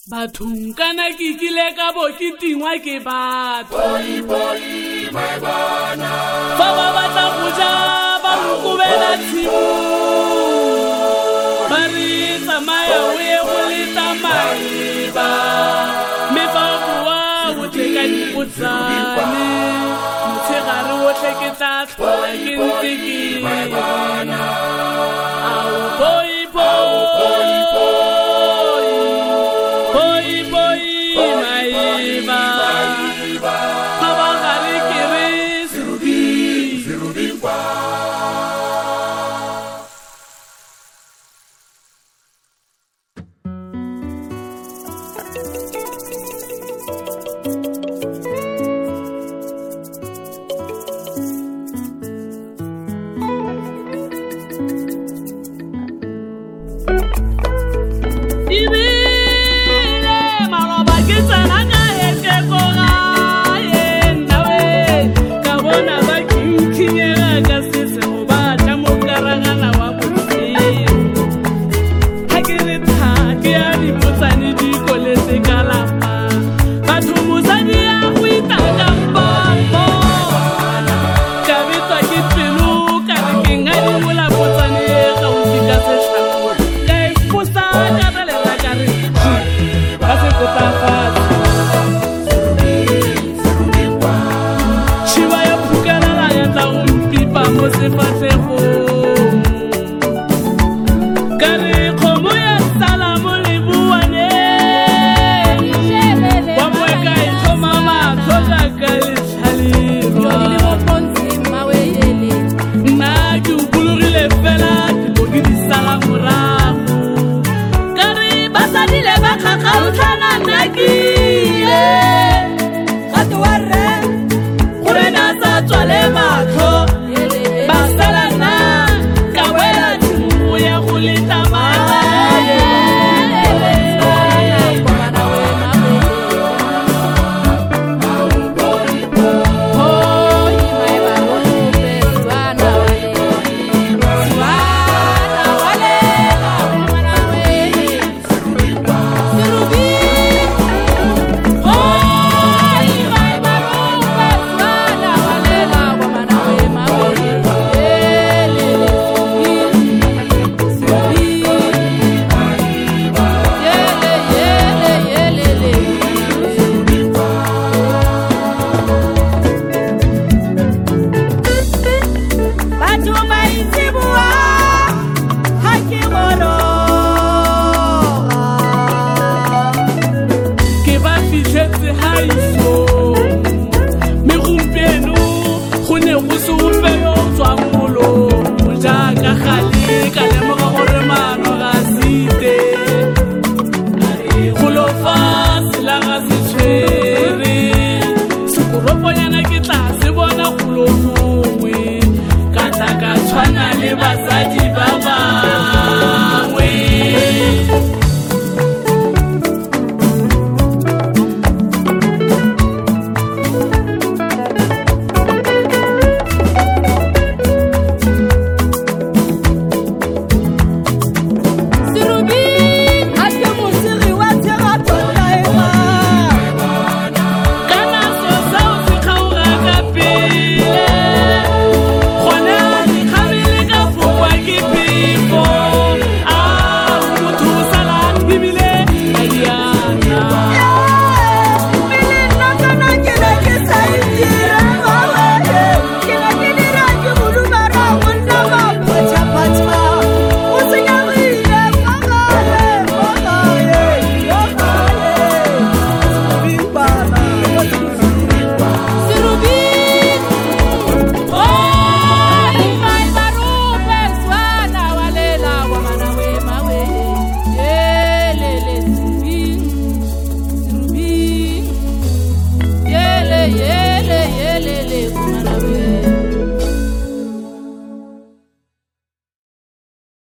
bathong kana ke kile ka bo ke tingwa ke batho fa ba batla go ja ba nkubela tshimo ba re tsamaya o ye go leta maiba me fa bua go tleka dipotsane motshegare otlhe ke tla tlhola ke ntse ke ao boy maiba ga ba gare ke re serubi Naki